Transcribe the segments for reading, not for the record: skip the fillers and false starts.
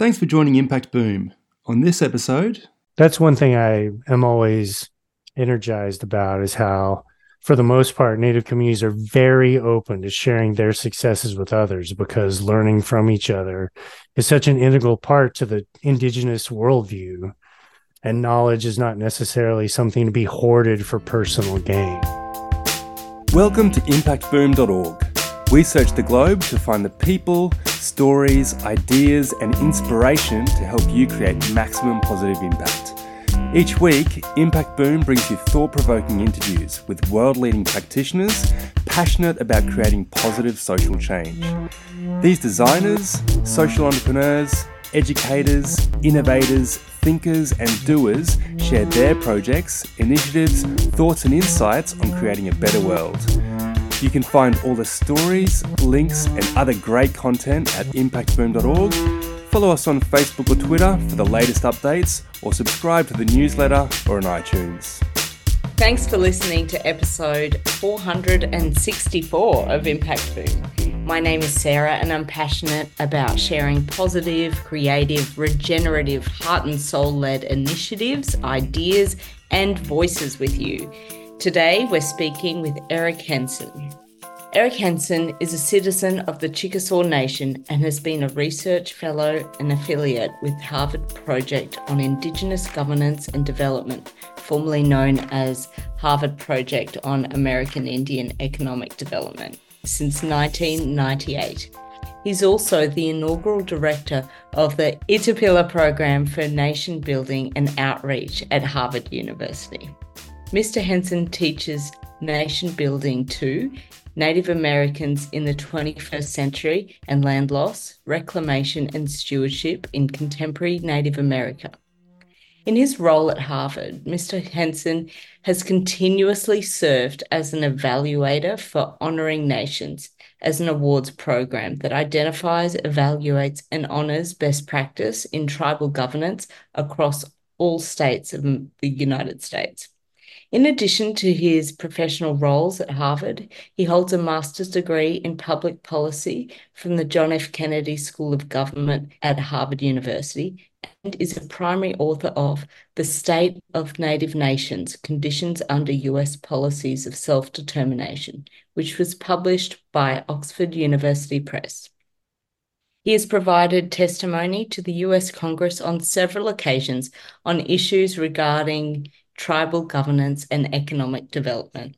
Thanks for joining Impact Boom. On this episode... That's one thing I am always energized about is how, for the most part, Native communities are very open to sharing their successes with others because learning from each other is such an integral part to the Indigenous worldview, and knowledge is not necessarily something to be hoarded for personal gain. Welcome to impactboom.org. We search the globe to find the people, stories, ideas, and inspiration to help you create maximum positive impact. Each week, Impact Boom brings you thought-provoking interviews with world-leading practitioners passionate about creating positive social change. These designers, social entrepreneurs, educators, innovators, thinkers, and doers share their projects, initiatives, thoughts, and insights on creating a better world. You can find all the stories, links, and other great content at impactboom.org. Follow us on Facebook or Twitter for the latest updates, or subscribe to the newsletter or on iTunes. Thanks for listening to episode 464 of Impact Boom. My name is Sarah and I'm passionate about sharing positive, creative, regenerative, heart and soul-led initiatives, ideas, and voices with you. Today, we're speaking with Eric Henson. Eric Henson is a citizen of the Chickasaw Nation and has been a research fellow and affiliate with Harvard Project on Indigenous Governance and Development, formerly known as Harvard Project on American Indian Economic Development, since 1998. He's also the inaugural director of the Itapila Program for Nation Building and Outreach at Harvard University. Mr. Henson teaches nation building to Native Americans in the 21st century and land loss, reclamation and stewardship in contemporary Native America. In his role at Harvard, Mr. Henson has continuously served as an evaluator for Honoring Nations as an awards program that identifies, evaluates and honors best practice in tribal governance across all states of the United States. In addition to his professional roles at Harvard, he holds a master's degree in public policy from the John F. Kennedy School of Government at Harvard University and is a primary author of The State of Native Nations, Conditions Under U.S. Policies of Self-Determination, which was published by Oxford University Press. He has provided testimony to the U.S. Congress on several occasions on issues regarding tribal governance and economic development.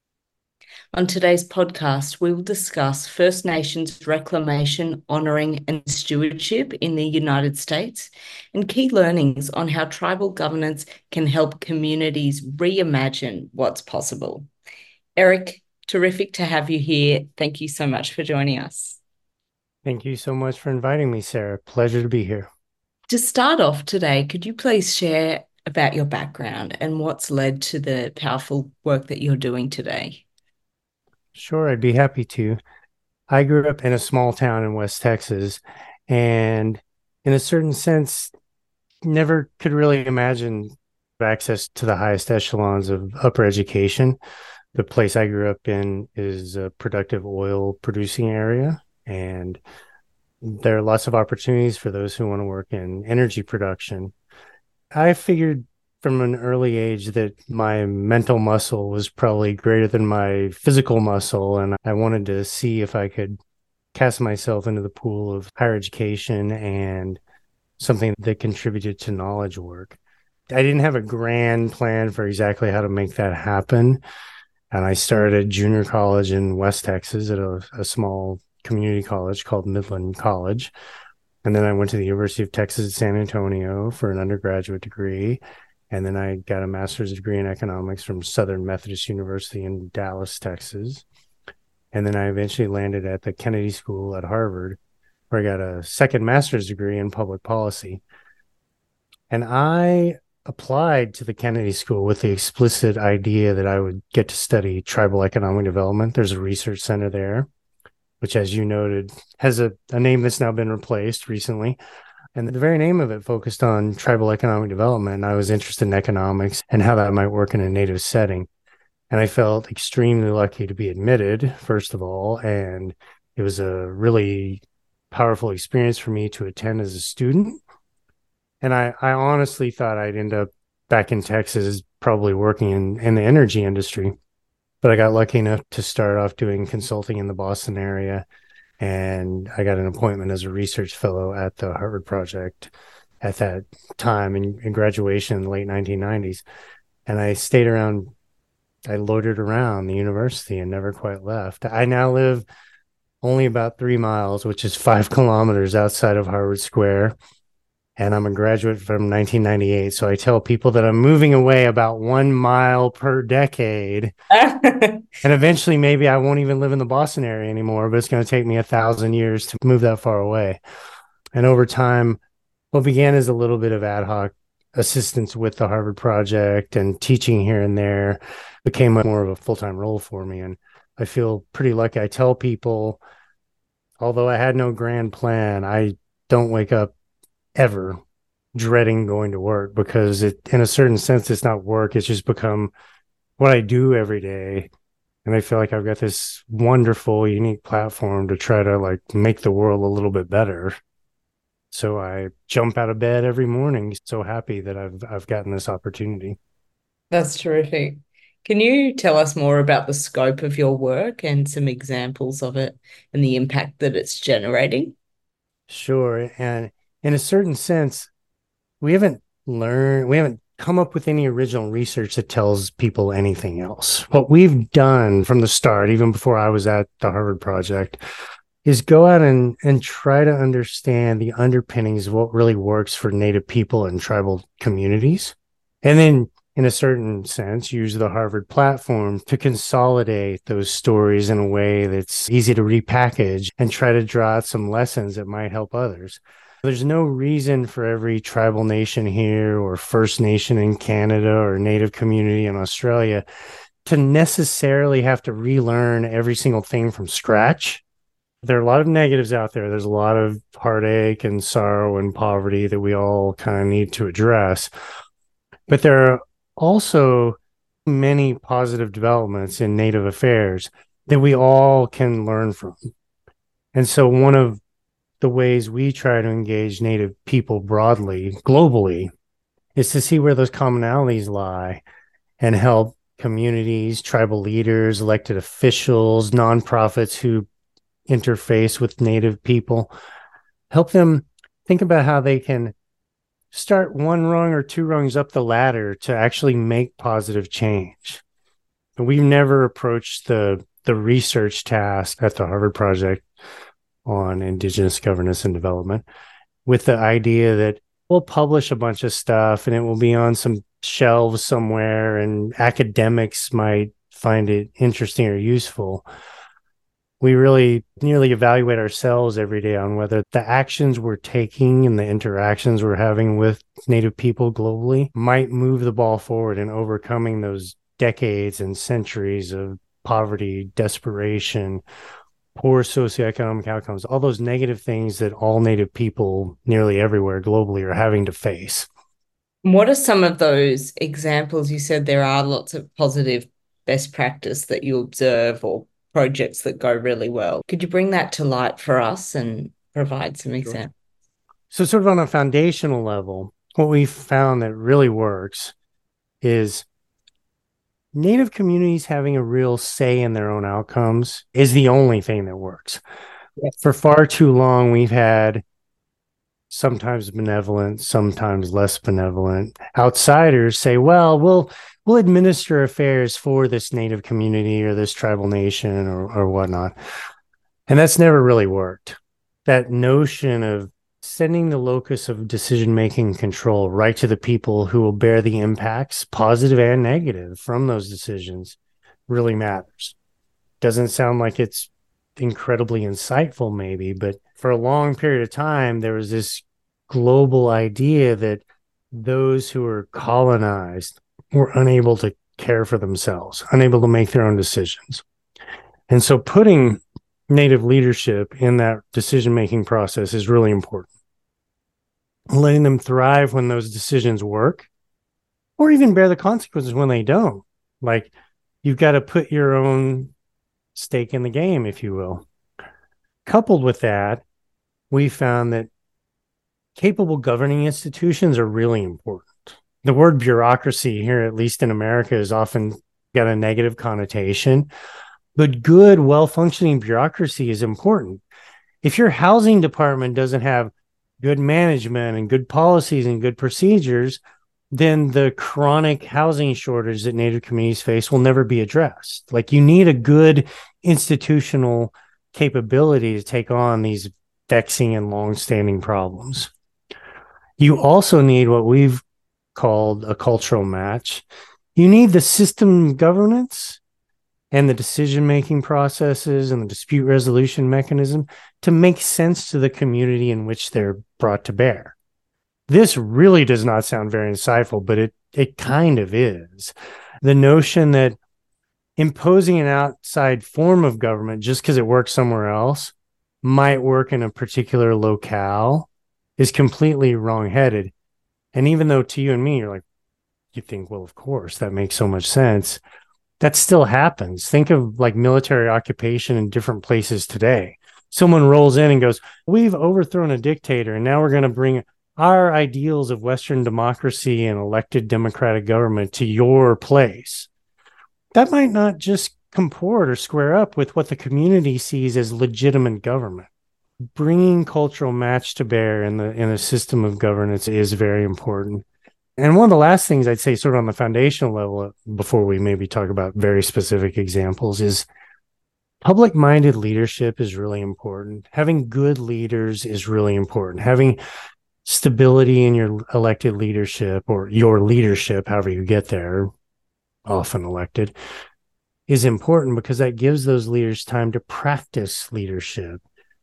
On today's podcast, we will discuss First Nations reclamation, honouring and stewardship in the United States and key learnings on how tribal governance can help communities reimagine what's possible. Eric, terrific to have you here. Thank you so much for joining us. Thank you so much for inviting me, Sarah. Pleasure to be here. To start off today, could you please share about your background and what's led to the powerful work that you're doing today? Sure, I'd be happy to. I grew up in a small town in West Texas and in a certain sense, never could really imagine access to the highest echelons of upper education. The place I grew up in is a productive oil producing area, and there are lots of opportunities for those who want to work in energy production. I figured from an early age that my mental muscle was probably greater than my physical muscle, and I wanted to see if I could cast myself into the pool of higher education and something that contributed to knowledge work. I didn't have a grand plan for exactly how to make that happen, and I started junior college in West Texas at a small community college called Midland College. And then I went to the University of Texas at San Antonio for an undergraduate degree. And then I got a master's degree in economics from Southern Methodist University in Dallas, Texas. And then I eventually landed at the Kennedy School at Harvard, where I got a second master's degree in public policy. And I applied to the Kennedy School with the explicit idea that I would get to study tribal economic development. There's a research center there, which, as you noted, has a name that's now been replaced recently. And the very name of it focused on tribal economic development. And I was interested in economics and how that might work in a Native setting. And I felt extremely lucky to be admitted, first of all. And it was a really powerful experience for me to attend as a student. And I honestly thought I'd end up back in Texas, probably working in the energy industry. But I got lucky enough to start off doing consulting in the Boston area. And I got an appointment as a research fellow at the Harvard Project at that time in graduation in the late 1990s. And I stayed around, I loitered around the university and never quite left. I now live only about 3 miles, which is 5 kilometers outside of Harvard Square. And I'm a graduate from 1998. So I tell people that I'm moving away about 1 mile per decade. And eventually, maybe I won't even live in the Boston area anymore, but it's going to take me 1,000 years to move that far away. And over time, what began as a little bit of ad hoc assistance with the Harvard Project and teaching here and there became more of a full-time role for me. And I feel pretty lucky. I tell people, although I had no grand plan, I don't wake up ever dreading going to work, because in a certain sense, it's not work. It's just become what I do every day. And I feel like I've got this wonderful, unique platform to try to like make the world a little bit better. So I jump out of bed every morning, so happy that I've gotten this opportunity. That's terrific. Can you tell us more about the scope of your work and some examples of it and the impact that it's generating? Sure. And in a certain sense, we haven't come up with any original research that tells people anything else. What we've done from the start, even before I was at the Harvard Project, is go out and try to understand the underpinnings of what really works for Native people and tribal communities. And then, in a certain sense, use the Harvard platform to consolidate those stories in a way that's easy to repackage and try to draw out some lessons that might help others. There's no reason for every tribal nation here or First Nation in Canada or Native community in Australia to necessarily have to relearn every single thing from scratch. There are a lot of negatives out there. There's a lot of heartache and sorrow and poverty that we all kind of need to address. But there are also many positive developments in Native affairs that we all can learn from. And so one of the ways we try to engage Native people broadly, globally, is to see where those commonalities lie and help communities, tribal leaders, elected officials, nonprofits who interface with Native people, help them think about how they can start one rung or two rungs up the ladder to actually make positive change. And we've never approached the research task at the Harvard Project on Indigenous governance and development with the idea that we'll publish a bunch of stuff and it will be on some shelves somewhere and academics might find it interesting or useful. We really nearly evaluate ourselves every day on whether the actions we're taking and the interactions we're having with Native people globally might move the ball forward in overcoming those decades and centuries of poverty, desperation, poor socioeconomic outcomes, all those negative things that all Native people nearly everywhere globally are having to face. What are some of those examples? You said there are lots of positive best practice that you observe or projects that go really well. Could you bring that to light for us and provide some examples? So sort of on a foundational level, what we found that really works is Native communities having a real say in their own outcomes is the only thing that works. Yes. For far too long, we've had sometimes benevolent, sometimes less benevolent outsiders say, well, we'll administer affairs for this Native community or this tribal nation or whatnot. And that's never really worked. That notion of sending the locus of decision-making control right to the people who will bear the impacts, positive and negative, from those decisions really matters. Doesn't sound like it's incredibly insightful maybe, but for a long period of time, there was this global idea that those who were colonized were unable to care for themselves, unable to make their own decisions. And so putting Native leadership in that decision-making process is really important. Letting them thrive when those decisions work, or even bear the consequences when they don't. Like, you've got to put your own stake in the game, if you will. Coupled with that we found that capable governing institutions are really important. The word bureaucracy here, at least in America, is often got a negative connotation, but good, well-functioning bureaucracy is important. If your housing department doesn't have good management and good policies and good procedures, then the chronic housing shortage that Native communities face will never be addressed. Like, you need a good institutional capability to take on these vexing and long-standing problems. You also need what we've called a cultural match. You need the system governance and the decision-making processes and the dispute resolution mechanism to make sense to the community in which they're brought to bear. This really does not sound very insightful, but it kind of is. The notion that imposing an outside form of government just because it works somewhere else might work in a particular locale is completely wrong-headed. And even though to you and me, you think, well, of course, that makes so much sense. That still happens. Think of like military occupation in different places today. Someone rolls in and goes, we've overthrown a dictator, and now we're going to bring our ideals of Western democracy and elected democratic government to your place. That might not just comport or square up with what the community sees as legitimate government. Bringing cultural match to bear in a system of governance is very important. And one of the last things I'd say, sort of on the foundational level, before we maybe talk about very specific examples, is public-minded leadership is really important. Having good leaders is really important. Having stability in your elected leadership, or your leadership, however you get there, often elected, is important because that gives those leaders time to practice leadership,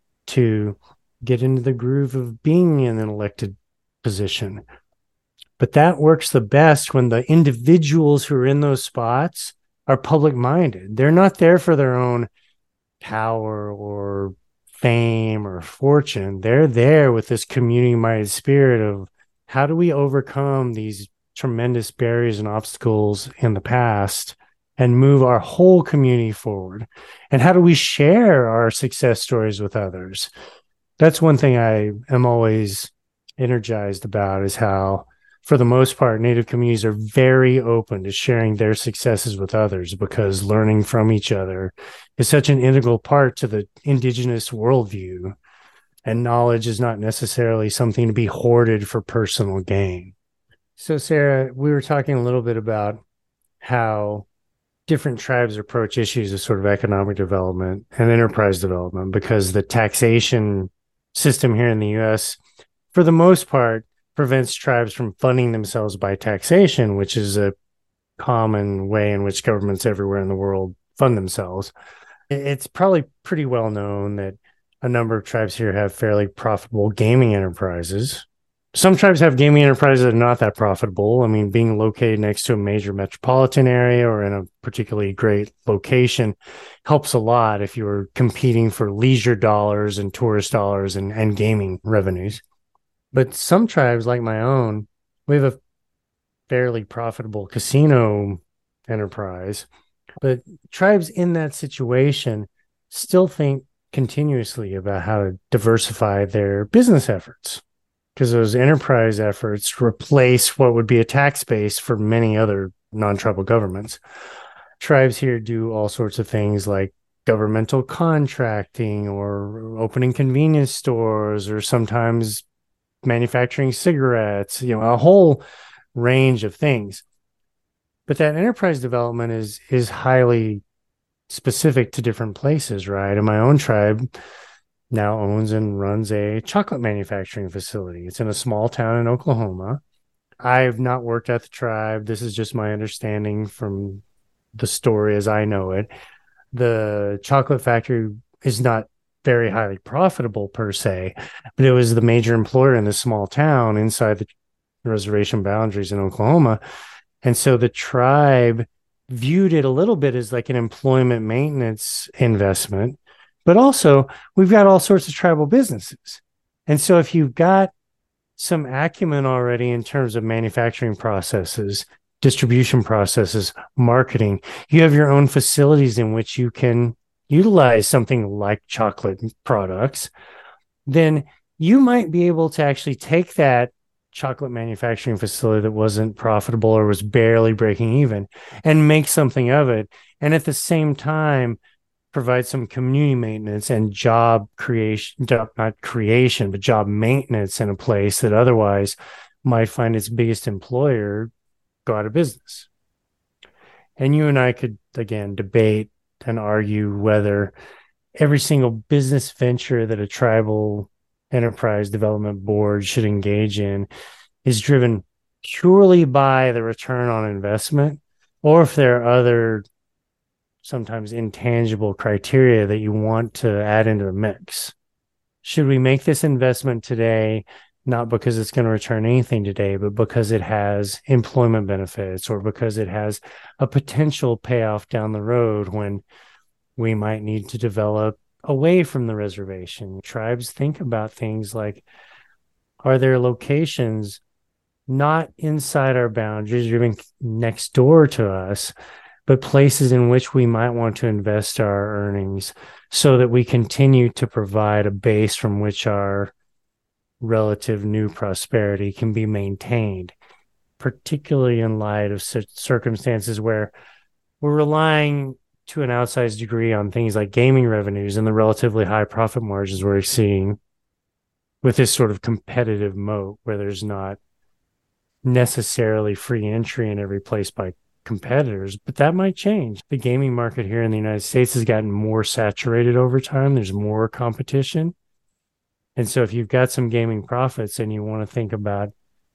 to get into the groove of being in an elected position. But that works the best when the individuals who are in those spots are public-minded. They're not there for their own power or fame or fortune. They're there with this community-minded spirit of, how do we overcome these tremendous barriers and obstacles in the past and move our whole community forward? And how do we share our success stories with others? That's one thing I am always energized about, is how, for the most part, Native communities are very open to sharing their successes with others, because learning from each other is such an integral part to the Indigenous worldview. And knowledge is not necessarily something to be hoarded for personal gain. So, Sarah, we were talking a little bit about how different tribes approach issues of sort of economic development and enterprise development, because the taxation system here in the U.S., for the most part, prevents tribes from funding themselves by taxation, which is a common way in which governments everywhere in the world fund themselves. It's probably pretty well known that a number of tribes here have fairly profitable gaming enterprises. Some tribes have gaming enterprises that are not that profitable. I mean, being located next to a major metropolitan area or in a particularly great location helps a lot if you're competing for leisure dollars and tourist dollars and gaming revenues. But some tribes, like my own, we have a fairly profitable casino enterprise. But tribes in that situation still think continuously about how to diversify their business efforts, because those enterprise efforts replace what would be a tax base for many other non-tribal governments. Tribes here do all sorts of things like governmental contracting, or opening convenience stores, or sometimes manufacturing cigarettes, a whole range of things. But that enterprise development is highly specific to different places, right? And my own tribe now owns and runs a chocolate manufacturing facility. It's in a small town in Oklahoma. I've not worked at the tribe. This is just my understanding from the story as I know it. The chocolate factory is not very highly profitable per se, but it was the major employer in this small town inside the reservation boundaries in Oklahoma. And so the tribe viewed it a little bit as like an employment maintenance investment, but also we've got all sorts of tribal businesses. And so if you've got some acumen already in terms of manufacturing processes, distribution processes, marketing, you have your own facilities in which you can utilize something like chocolate products. then you might be able to actually take that chocolate manufacturing facility that wasn't profitable or was barely breaking even and make something of it. And at the same time, provide some community maintenance and job creation, not creation, but job maintenance in a place that otherwise might find its biggest employer go out of business. And you and I could, again, debate and argue whether every single business venture that a tribal enterprise development board should engage in is driven purely by the return on investment, or if there are other sometimes intangible criteria that you want to add into the mix. Should we make this investment today, not because it's going to return anything today, but because it has employment benefits or because it has a potential payoff down the road when we might need to develop away from the reservation? Tribes think about things like, are there locations not inside our boundaries or even next door to us, but places in which we might want to invest our earnings so that we continue to provide a base from which our relative new prosperity can be maintained, particularly in light of such circumstances where we're relying to an outsized degree on things like gaming revenues and the relatively high profit margins we're seeing with this sort of competitive moat where there's not necessarily free entry in every place by competitors, but that might change. The gaming market here in the United States has gotten more saturated over time. There's more competition. And so if you've got some gaming profits and you want to think about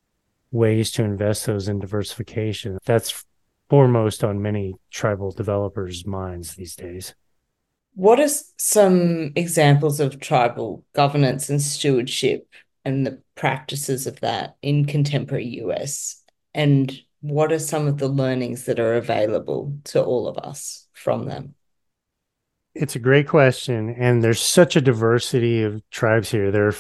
ways to invest those in diversification, that's foremost on many tribal developers' minds these days. What are some examples of tribal governance and stewardship and the practices of that in contemporary US? And what are some of the learnings that are available to all of us from them? It's a great question. And there's such a diversity of tribes here. There are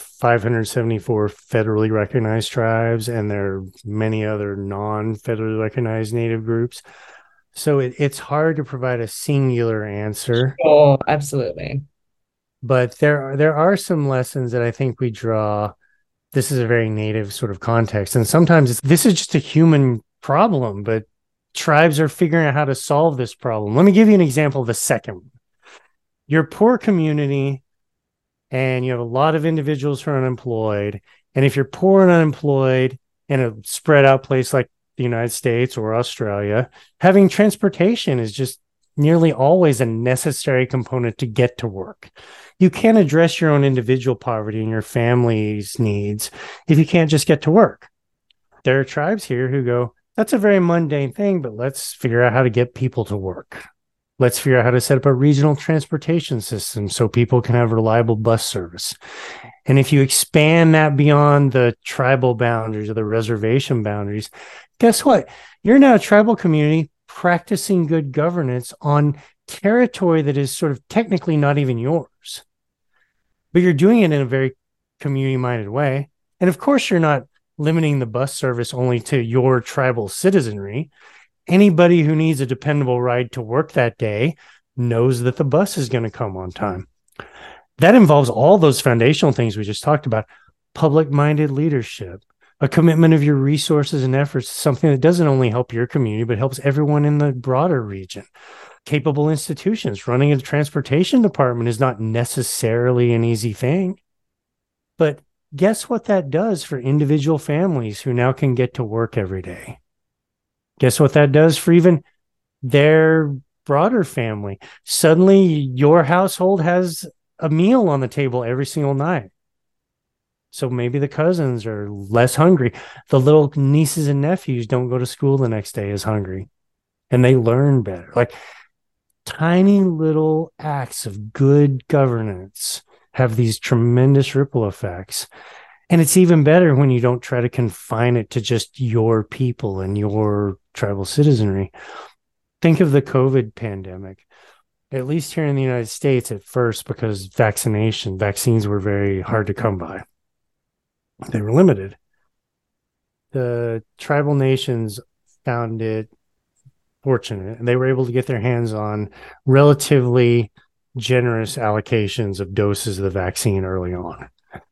574 federally recognized tribes, and there are many other non-federally recognized Native groups. So it's hard to provide a singular answer. Oh, absolutely. But there are some lessons that I think we draw. This is a very Native sort of context. And sometimes this is just a human problem, but tribes are figuring out how to solve this problem. Let me give you an example of the second one. You're a poor community and you have a lot of individuals who are unemployed. And if you're poor and unemployed in a spread out place like the United States or Australia, having transportation is just nearly always a necessary component to get to work. You can't address your own individual poverty and your family's needs if you can't just get to work. There are tribes here who go, that's a very mundane thing, but let's figure out how to get people to work. Let's figure out how to set up a regional transportation system so people can have reliable bus service. And if you expand that beyond the tribal boundaries or the reservation boundaries, guess what? You're now a tribal community practicing good governance on territory that is sort of technically not even yours. But you're doing it in a very community-minded way. And of course, you're not limiting the bus service only to your tribal citizenry. Anybody who needs a dependable ride to work that day knows that the bus is going to come on time. That involves all those foundational things we just talked about. Public-minded leadership, a commitment of your resources and efforts to something that doesn't only help your community, but helps everyone in the broader region. Capable institutions. Running a transportation department is not necessarily an easy thing. But guess what that does for individual families who now can get to work every day? Guess what that does for even their broader family? Suddenly, your household has a meal on the table every single night. So maybe the cousins are less hungry. The little nieces and nephews don't go to school the next day as hungry, and they learn better. Like tiny little acts of good governance have these tremendous ripple effects. And it's even better when you don't try to confine it to just your people and your tribal citizenry. Think of the COVID pandemic, at least here in the United States at first, because vaccines were very hard to come by. They were limited. The tribal nations found it fortunate, and they were able to get their hands on relatively generous allocations of doses of the vaccine early on.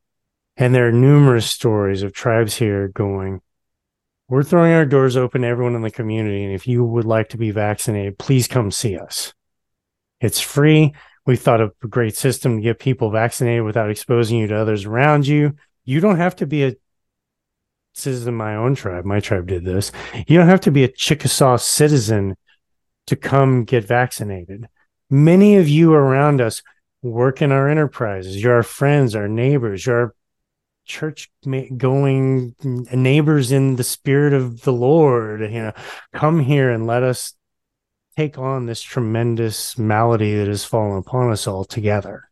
And there are numerous stories of tribes here going, we're throwing our doors open to everyone in the community. And if you would like to be vaccinated, please come see us. It's free. We thought of a great system to get people vaccinated without exposing you to others around you. You don't have to be this is in my own tribe. My tribe did this. You don't have to be a Chickasaw citizen to come get vaccinated. Many of you around us work in our enterprises. You're our friends, our neighbors, you're our church going neighbors in the spirit of the Lord. Come here and let us take on this tremendous malady that has fallen upon us all together.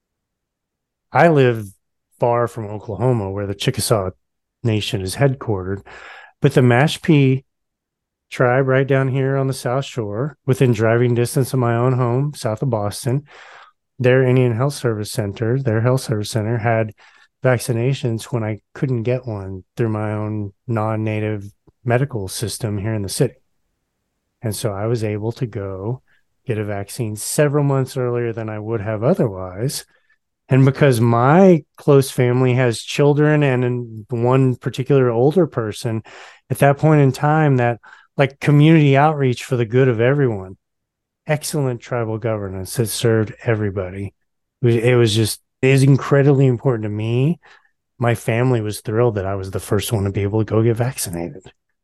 I live far from Oklahoma, where the Chickasaw Nation is headquartered, but the Mashpee tribe right down here on the South Shore, within driving distance of my own home, south of Boston, their Indian Health Service Center, their health service center had vaccinations when I couldn't get one through my own non-native medical system here in the city. And so I was able to go get a vaccine several months earlier than I would have otherwise. And because my close family has children and one particular older person, at that point in time, that like community outreach for the good of everyone, excellent tribal governance that served everybody. It was incredibly important to me. My family was thrilled that I was the first one to be able to go get vaccinated.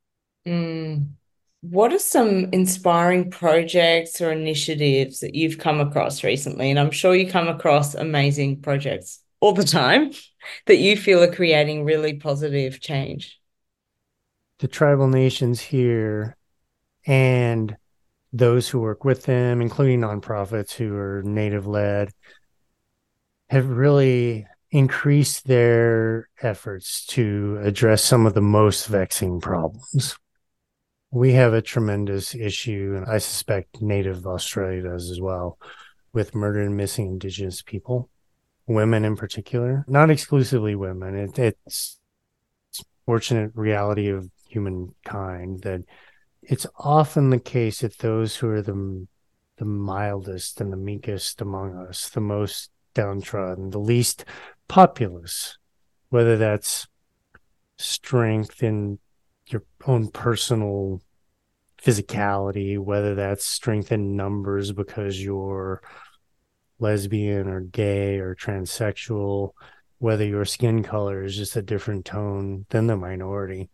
What are some inspiring projects or initiatives that you've come across recently? And I'm sure you come across amazing projects all the time that you feel are creating really positive change. The tribal nations here and those who work with them, including nonprofits who are Native-led, have really increased their efforts to address some of the most vexing problems. We have a tremendous issue, and I suspect Native Australia does as well, with murdered and missing Indigenous people, women in particular, not exclusively women. It's fortunate reality of humankind that it's often the case that those who are the mildest and the meekest among us, the most downtrodden, the least populous, whether that's strength in your own personal physicality, whether that's strength in numbers because you're lesbian or gay or transsexual, whether your skin color is just a different tone than the minority.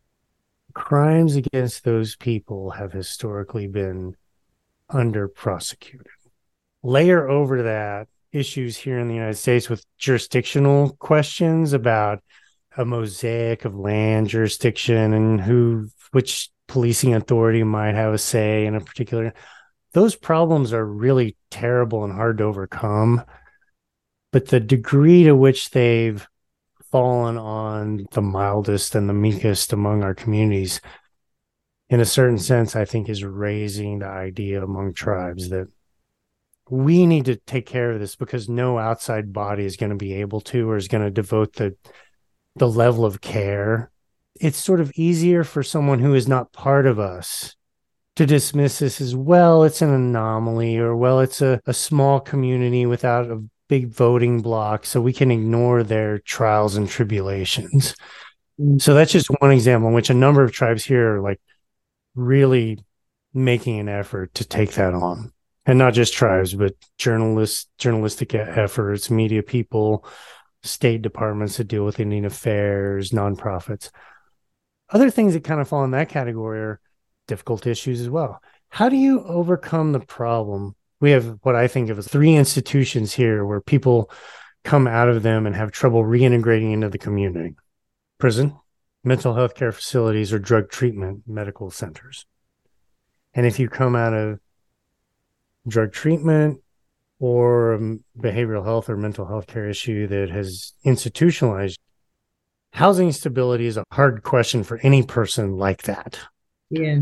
Crimes against those people have historically been under prosecuted. Layer over that issues here in the United States with jurisdictional questions about a mosaic of land jurisdiction and which policing authority might have a say in a particular. Those problems are really terrible and hard to overcome, but the degree to which they've fallen on the mildest and the meekest among our communities, in a certain sense, I think is raising the idea among tribes that we need to take care of this, because no outside body is going to be able to, or is going to devote the level of care. It's sort of easier for someone who is not part of us to dismiss this as, well, it's an anomaly, or, well, it's a small community without a big voting block, so we can ignore their trials and tribulations. So that's just one example in which a number of tribes here are like really making an effort to take that on. And not just tribes, but journalistic efforts, media people, state departments that deal with Indian affairs, nonprofits. Other things that kind of fall in that category are difficult issues as well. How do you overcome the problem? We have what I think of as 3 institutions here where people come out of them and have trouble reintegrating into the community: prison, mental health care facilities, or drug treatment medical centers. And if you come out of drug treatment or behavioral health or mental health care issue that has institutionalized, housing stability is a hard question for any person like that. Yeah.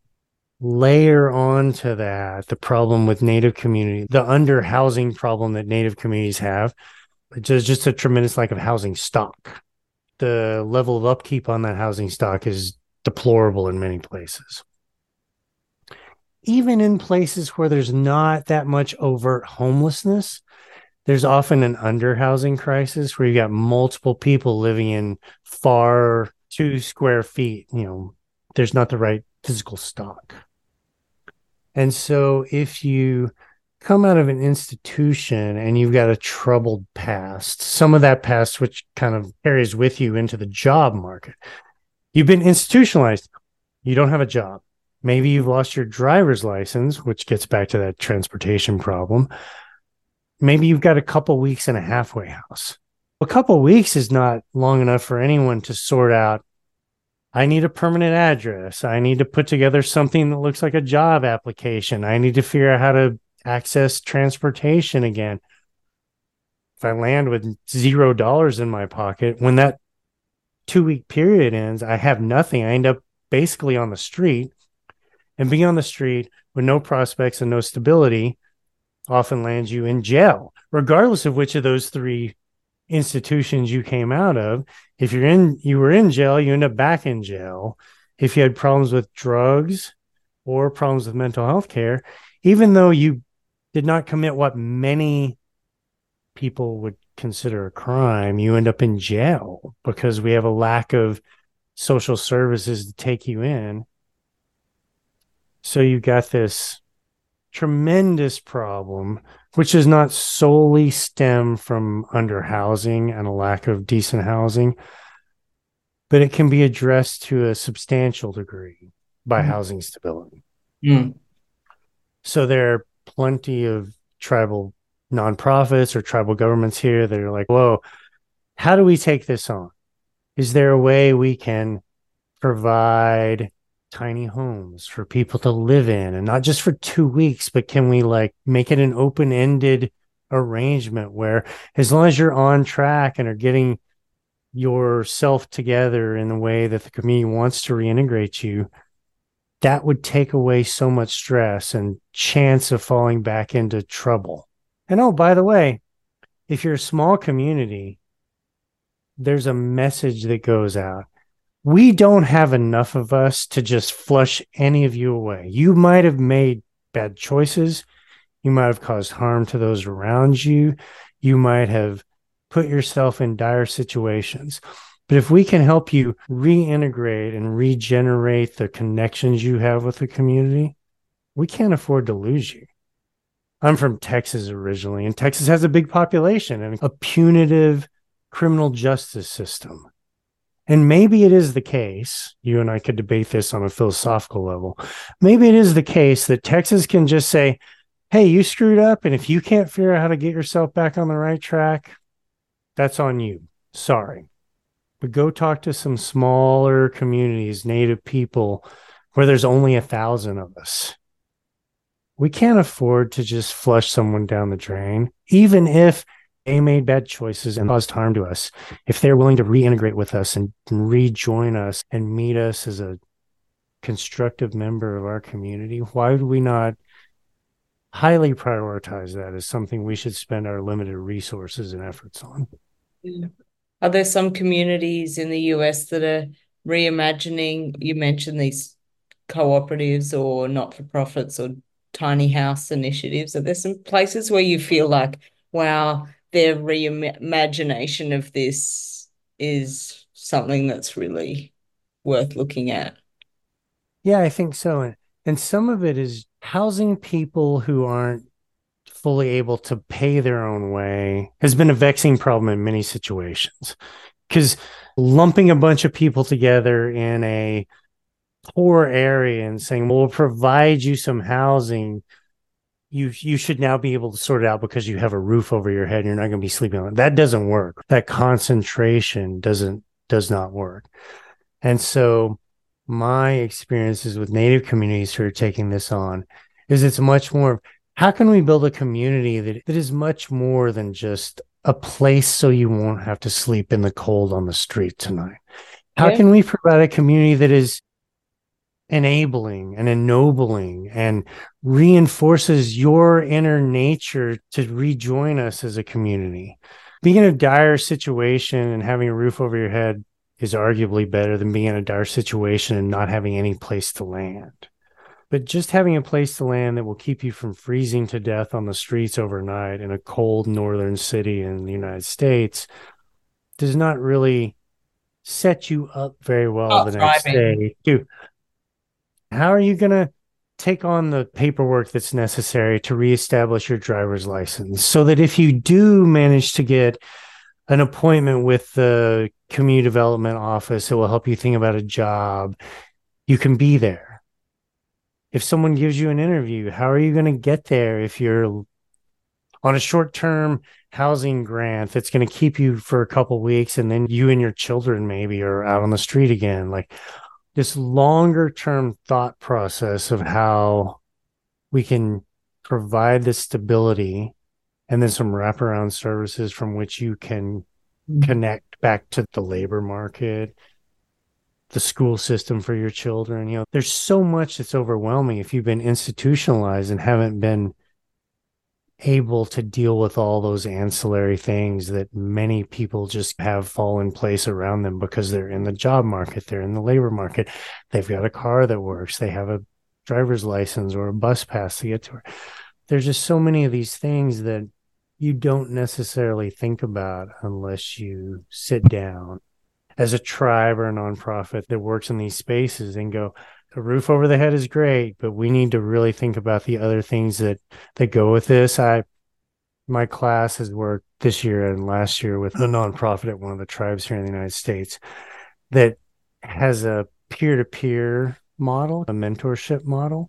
Layer onto that the problem with Native community, the under-housing problem that Native communities have, just a tremendous lack of housing stock. The level of upkeep on that housing stock is deplorable in many places. Even in places where there's not that much overt homelessness, there's often an underhousing crisis where you got multiple people living in far 2 square feet. There's not the right physical stock. And so if you come out of an institution and you've got a troubled past, some of that past which kind of carries with you into the job market, you've been institutionalized, you don't have a job. Maybe you've lost your driver's license, which gets back to that transportation problem. Maybe you've got a couple weeks in a halfway house. A couple weeks is not long enough for anyone to sort out, I need a permanent address. I need to put together something that looks like a job application. I need to figure out how to access transportation again. If I land with $0 in my pocket, when that 2-week period ends, I have nothing. I end up basically on the street, and being on the street with no prospects and no stability often lands you in jail, regardless of which of those 3 institutions you came out of. If you were in jail, you end up back in jail. If you had problems with drugs or problems with mental health care, even though you did not commit what many people would consider a crime, you end up in jail because we have a lack of social services to take you in. So you've got this tremendous problem, which does not solely stem from underhousing and a lack of decent housing, but it can be addressed to a substantial degree by housing stability. So there are plenty of tribal nonprofits or tribal governments here that are like, whoa, how do we take this on? Is there a way we can provide tiny homes for people to live in, and not just for 2 weeks, but can we make it an open-ended arrangement where as long as you're on track and are getting yourself together in the way that the community wants to reintegrate you, that would take away so much stress and chance of falling back into trouble. And oh, by the way, if you're a small community, there's a message that goes out. We don't have enough of us to just flush any of you away. You might have made bad choices. You might have caused harm to those around you. You might have put yourself in dire situations. But if we can help you reintegrate and regenerate the connections you have with the community, we can't afford to lose you. I'm from Texas originally, and Texas has a big population and a punitive criminal justice system. And maybe it is the case, you and I could debate this on a philosophical level, maybe it is the case that Texas can just say, hey, you screwed up, and if you can't figure out how to get yourself back on the right track, that's on you. Sorry. But go talk to some smaller communities, Native people, where there's only 1,000 of us. We can't afford to just flush someone down the drain, even if they made bad choices and caused harm to us. If they're willing to reintegrate with us and rejoin us and meet us as a constructive member of our community, why would we not highly prioritize that as something we should spend our limited resources and efforts on? Are there some communities in the US that are reimagining? You mentioned these cooperatives or not-for-profits or tiny house initiatives. Are there some places where you feel like, wow, their reimagination of this is something that's really worth looking at? Yeah, I think so. And some of it is housing people who aren't fully able to pay their own way has been a vexing problem in many situations, because lumping a bunch of people together in a poor area and saying, well, we'll provide you some housing, you should now be able to sort it out because you have a roof over your head and you're not going to be sleeping on it. That doesn't work. That concentration does not work. And so my experiences with Native communities who are taking this on is it's much more, how can we build a community that is much more than just a place so you won't have to sleep in the cold on the street tonight? How can we provide a community that is enabling and ennobling and reinforces your inner nature to rejoin us as a community? Being in a dire situation and having a roof over your head is arguably better than being in a dire situation and not having any place to land. But just having a place to land that will keep you from freezing to death on the streets overnight in a cold northern city in the United States does not really set you up very well the next day. Dude, how are you going to take on the paperwork that's necessary to reestablish your driver's license so that if you do manage to get an appointment with the community development office that will help you think about a job, you can be there? If someone gives you an interview, how are you going to get there if you're on a short-term housing grant that's going to keep you for a couple of weeks and then you and your children maybe are out on the street again? Like this longer-term thought process of how we can provide the stability and then some wraparound services from which you can connect back to the labor market, the school system for your children. You know, there's so much that's overwhelming if you've been institutionalized and haven't been able to deal with all those ancillary things that many people just have fall in place around them because they're in the job market, they're in the labor market, they've got a car that works, they have a driver's license or a bus pass to get to her. There's just so many of these things that you don't necessarily think about unless you sit down as a tribe or a nonprofit that works in these spaces and go, a roof over the head is great, but we need to really think about the other things that go with this. My class has worked this year and last year with a nonprofit at one of the tribes here in the United States that has a peer-to-peer model, a mentorship model.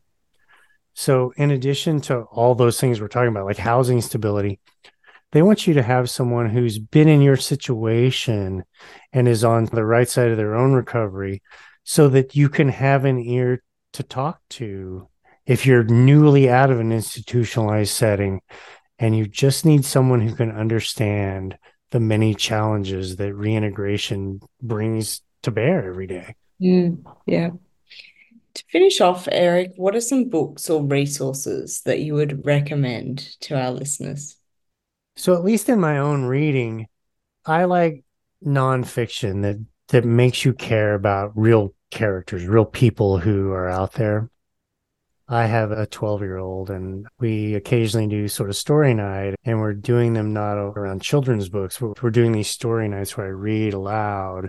So in addition to all those things we're talking about, like housing stability, they want you to have someone who's been in your situation and is on the right side of their own recovery so that you can have an ear to talk to if you're newly out of an institutionalized setting and you just need someone who can understand the many challenges that reintegration brings to bear every day. Yeah. To finish off, Eric, what are some books or resources that you would recommend to our listeners? So at least in my own reading, I like nonfiction that makes you care about real characters, real people who are out there. I have a 12-year-old and we occasionally do sort of story night, and we're doing them not around children's books. We're doing these story nights where I read aloud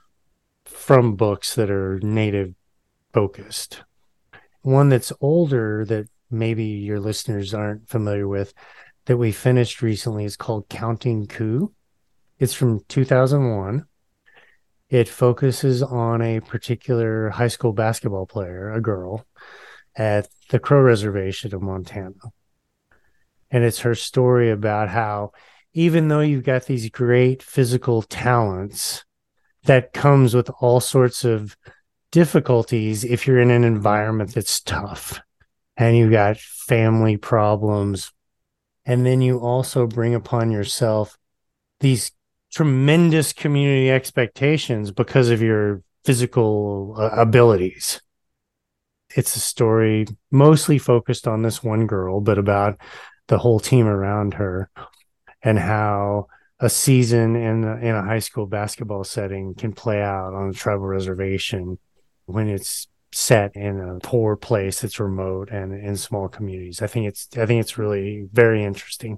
from books that are Native focused. One that's older that maybe your listeners aren't familiar with that we finished recently is called Counting Coup. It's from 2001. It focuses on a particular high school basketball player, a girl, at the Crow Reservation of Montana. And it's her story about how even though you've got these great physical talents, that comes with all sorts of difficulties if you're in an environment that's tough and you got family problems. And then you also bring upon yourself these tremendous community expectations because of your physical abilities. It's a story mostly focused on this one girl, but about the whole team around her and how a season in a high school basketball setting can play out on a tribal reservation when it's set in a poor place that's remote and in small communities. I think it's really very interesting.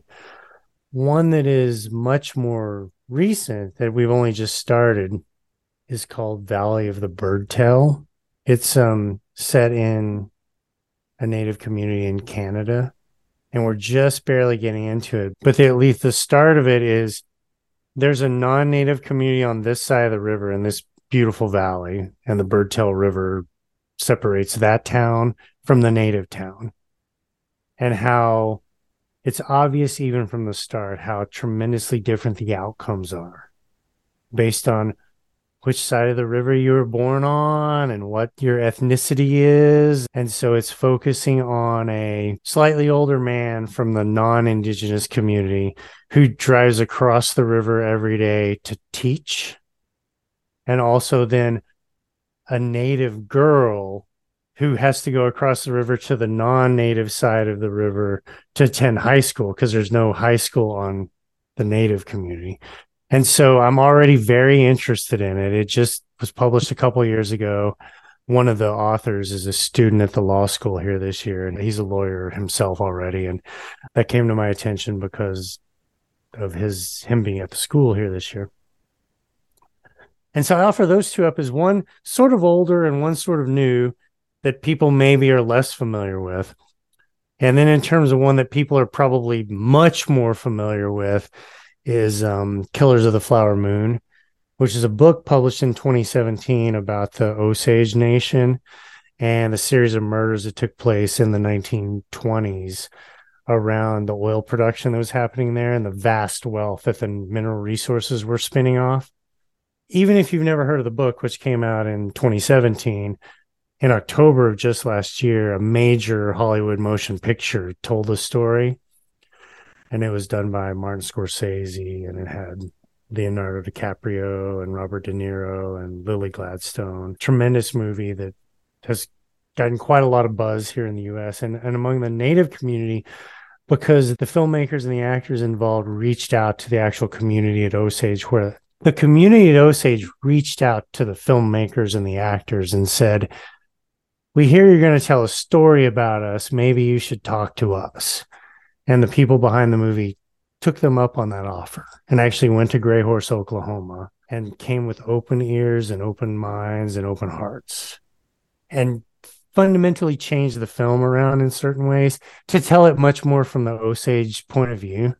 One that is much more recent that we've only just started is called Valley of the Birdtail. It's set in a Native community in Canada, and we're just barely getting into it. But at least the start of it is there's a non-Native community on this side of the river in this beautiful valley, and the Birdtail River separates that town from the native town, and how it's obvious even from the start how tremendously different the outcomes are based on which side of the river you were born on and what your ethnicity is. And so it's focusing on a slightly older man from the non-Indigenous community who drives across the river every day to teach, and also then a Native girl who has to go across the river to the non-Native side of the river to attend high school because there's no high school on the Native community. And so I'm already very interested in it. It just was published a couple of years ago. one of the authors is a student at the law school here this year, and he's a lawyer himself already. And that came to my attention because of him being at the school here this year. And so I offer those two up as one sort of older and one sort of new that people maybe are less familiar with. And then in terms of one that people are probably much more familiar with is Killers of the Flower Moon, which is a book published in 2017 about the Osage Nation and the series of murders that took place in the 1920s around the oil production that was happening there and the vast wealth that the mineral resources were spinning off. Even if you've never heard of the book, which came out in 2017, in October of just last year, a major Hollywood motion picture told the story. And it was done by Martin Scorsese, and it had Leonardo DiCaprio and Robert De Niro and Lily Gladstone. Tremendous movie that has gotten quite a lot of buzz here in the U.S. and among the Native community, because the filmmakers and the actors involved reached out to the actual community at Osage, where the community at Osage reached out to the filmmakers and the actors and said, "We hear you're going to tell a story about us. Maybe you should talk to us." And the people behind the movie took them up on that offer and actually went to Gray Horse, Oklahoma, and came with open ears and open minds and open hearts, and fundamentally changed the film around in certain ways to tell it much more from the Osage point of view.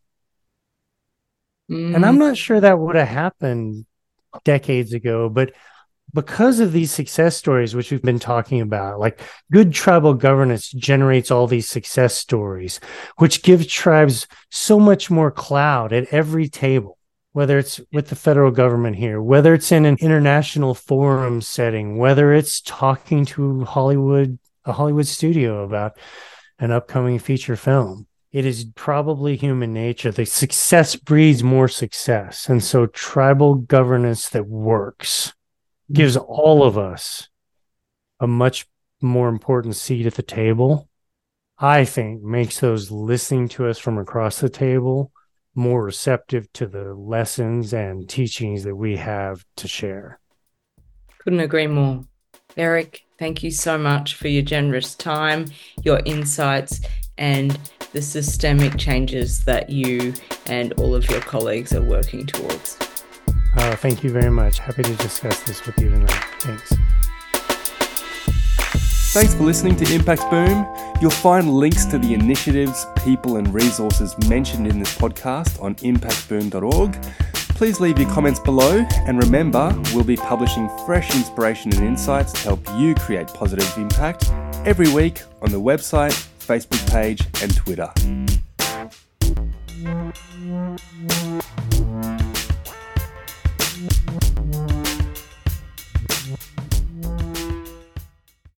And I'm not sure that would have happened decades ago, but because of these success stories, which we've been talking about, like good tribal governance generates all these success stories, which gives tribes so much more clout at every table, whether it's with the federal government here, whether it's in an international forum setting, whether it's talking to a Hollywood studio about an upcoming feature film. It is probably human nature. The success breeds more success. And so tribal governance that works gives all of us a much more important seat at the table. I think makes those listening to us from across the table more receptive to the lessons and teachings that we have to share. Couldn't agree more. Eric, thank you so much for your generous time, your insights, and the systemic changes that you and all of your colleagues are working towards. Thank you very much. Happy to discuss this with you tonight. Thanks. Thanks for listening to Impact Boom. You'll find links to the initiatives, people and resources mentioned in this podcast on impactboom.org. Please leave your comments below, and remember, we'll be publishing fresh inspiration and insights to help you create positive impact every week on the website, Facebook page and Twitter.